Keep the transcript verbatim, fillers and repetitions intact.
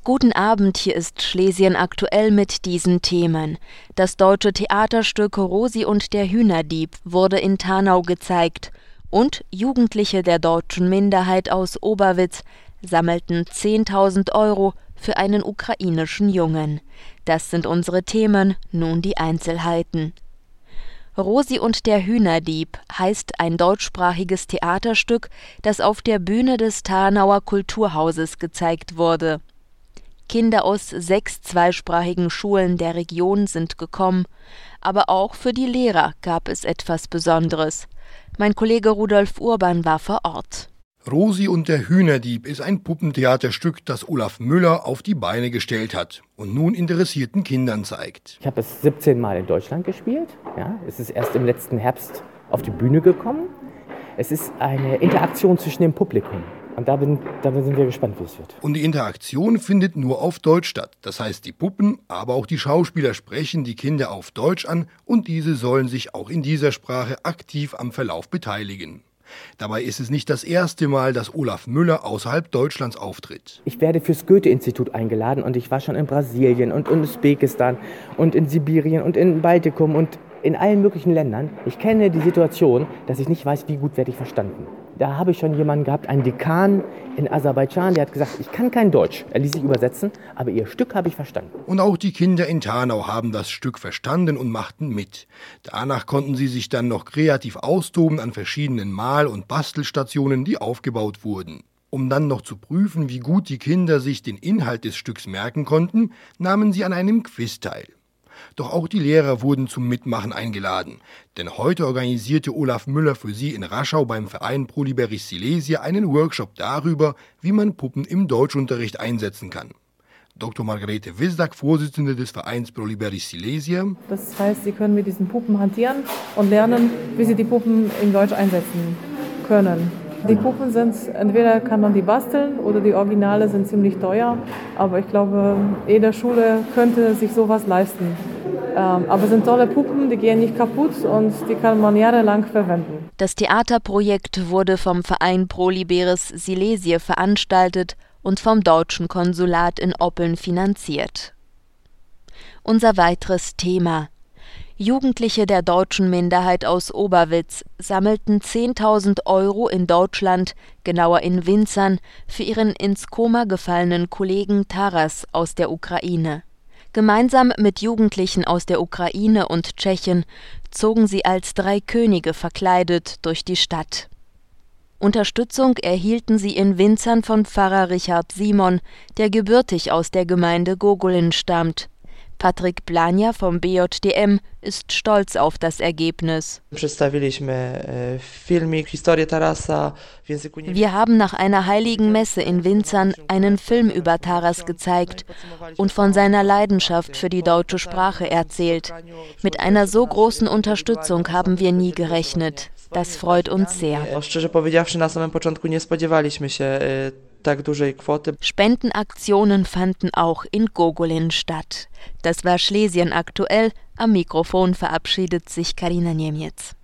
Guten Abend, hier ist Schlesien aktuell mit diesen Themen. Das deutsche Theaterstück Rosi und der Hühnerdieb wurde in Tarnau gezeigt und Jugendliche der deutschen Minderheit aus Oberwitz sammelten zehntausend Euro für einen ukrainischen Jungen. Das sind unsere Themen, nun die Einzelheiten. Rosi und der Hühnerdieb heißt ein deutschsprachiges Theaterstück, das auf der Bühne des Tarnauer Kulturhauses gezeigt wurde. Kinder aus sechs zweisprachigen Schulen der Region sind gekommen, aber auch für die Lehrer gab es etwas Besonderes. Mein Kollege Rudolf Urban war vor Ort. Rosi und der Hühnerdieb ist ein Puppentheaterstück, das Olaf Müller auf die Beine gestellt hat und nun interessierten Kindern zeigt. Ich habe es siebzehn Mal in Deutschland gespielt. Ja, es ist erst im letzten Herbst auf die Bühne gekommen. Es ist eine Interaktion zwischen dem Publikum. Und da, bin, da sind wir gespannt, wie es wird. Und die Interaktion findet nur auf Deutsch statt. Das heißt, die Puppen, aber auch die Schauspieler sprechen die Kinder auf Deutsch an und diese sollen sich auch in dieser Sprache aktiv am Verlauf beteiligen. Dabei ist es nicht das erste Mal, dass Olaf Müller außerhalb Deutschlands auftritt. Ich werde fürs Goethe-Institut eingeladen und ich war schon in Brasilien und in Usbekistan und in Sibirien und in Baltikum und in allen möglichen Ländern. Ich kenne die Situation, dass ich nicht weiß, wie gut werde ich verstanden. Da habe ich schon jemanden gehabt, einen Dekan in Aserbaidschan, der hat gesagt, ich kann kein Deutsch. Er ließ sich übersetzen, aber ihr Stück habe ich verstanden. Und auch die Kinder in Tarnau haben das Stück verstanden und machten mit. Danach konnten sie sich dann noch kreativ austoben an verschiedenen Mal- und Bastelstationen, die aufgebaut wurden. Um dann noch zu prüfen, wie gut die Kinder sich den Inhalt des Stücks merken konnten, nahmen sie an einem Quiz teil. Doch auch die Lehrer wurden zum Mitmachen eingeladen. Denn heute organisierte Olaf Müller für sie in Raschau beim Verein Pro Liberis Silesia einen Workshop darüber, wie man Puppen im Deutschunterricht einsetzen kann. Doktor Margarete Wisdak, Vorsitzende des Vereins Pro Liberis Silesia. Das heißt, Sie können mit diesen Puppen hantieren und lernen, wie Sie die Puppen im Deutsch einsetzen können. Die Puppen sind, entweder kann man die basteln oder die Originale sind ziemlich teuer. Aber ich glaube, jede Schule könnte sich sowas leisten. Ähm, aber es sind tolle Puppen, die gehen nicht kaputt und die kann man jahrelang verwenden. Das Theaterprojekt wurde vom Verein Pro Liberis Silesia veranstaltet und vom deutschen Konsulat in Oppeln finanziert. Unser weiteres Thema: Jugendliche der deutschen Minderheit aus Oberwitz sammelten zehntausend Euro in Deutschland, genauer in Winzern, für ihren ins Koma gefallenen Kollegen Taras aus der Ukraine. Gemeinsam mit Jugendlichen aus der Ukraine und Tschechien zogen sie als drei Könige verkleidet durch die Stadt. Unterstützung erhielten sie in Winzern von Pfarrer Richard Simon, der gebürtig aus der Gemeinde Gogolin stammt. Patryk Blania vom B J D M ist stolz auf das Ergebnis. Wir haben nach einer heiligen Messe in Winzern einen Film über Taras gezeigt und von seiner Leidenschaft für die deutsche Sprache erzählt. Mit einer so großen Unterstützung haben wir nie gerechnet. Das freut uns sehr. Spendenaktionen fanden auch in Gogolin statt. Das war Schlesien aktuell. Am Mikrofon verabschiedet sich Karina Niemiec.